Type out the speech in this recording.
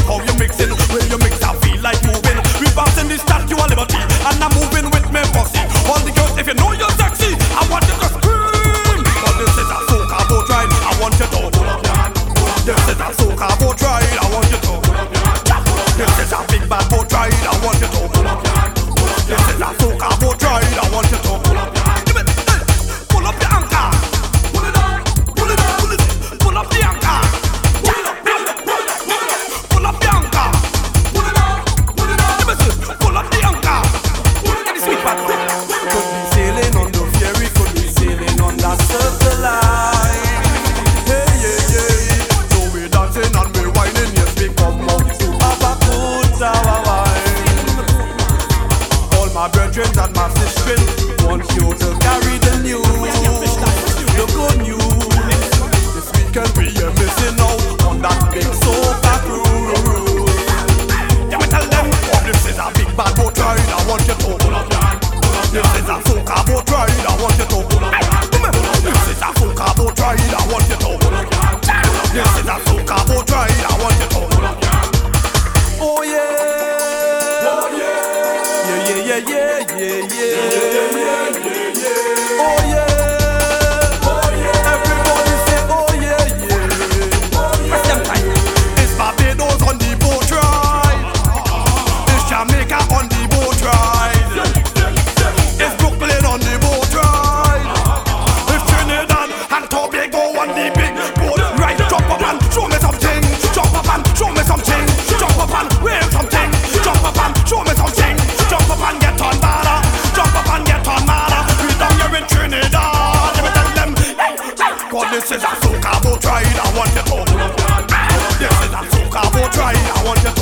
how you mixing. When you mix, I feel like moving. We passing the Statue of Liberty, and I'm moving with me posse. All the girls, if you know you're sexy, I want you to scream. But this is a soca boat ride, I want you to pull up your hand. This is a soca boat ride, I want you to pull up your hand. This is a big bad boat ride, I want you to pull up your hand. This is a soca boat ride, I want you to pull up your hand. Pull up your anchor. Pull it up, pull it up, pull it up. Pull up the anchor. Pull it up, pull it up, pull it up. Pull up the anchor. Pull it up, pull it up. Pull up the anchor. Get the sweet part. Could be sailing on the ferry, could be sailing on that circle line. Hey, yeah, yeah. So we dancing and we whining, yes, we come out to have a good wine. All my brethren and my sisters want you to carry the news, the good news. This weekend we are missing out on that big soca cruise. Yeah, me tell them, oh, this is a big bad boat ride, I want you to pull up your hand. This is a soca boat ride, I want you to pull up your hand. This is a soca boat ride, I want you to pull up your hand. This is a soca boat ride, I want you to pull up your hand. Oh yeah, oh yeah, yeah, yeah, yeah, yeah, yeah, yeah. Oh yeah, oh yeah. Everybody say oh yeah, yeah. Oh yeah. It's Barbados on the boat ride. It's Jamaica on the boat ride. It's Brooklyn on the boat ride. It's Trinidad and Tobago on the big boat ride. Jump up and show me something. Jump up and show me something. Jump up and wave something. Jump up and show me something. Jump up and get on bada. Jump up and get on bada. We down here in Trinidad. Let me tell them, hey, hey. God, this is a soca boat ride, I want you to pull up your hand. This is a soca boat ride, I want you to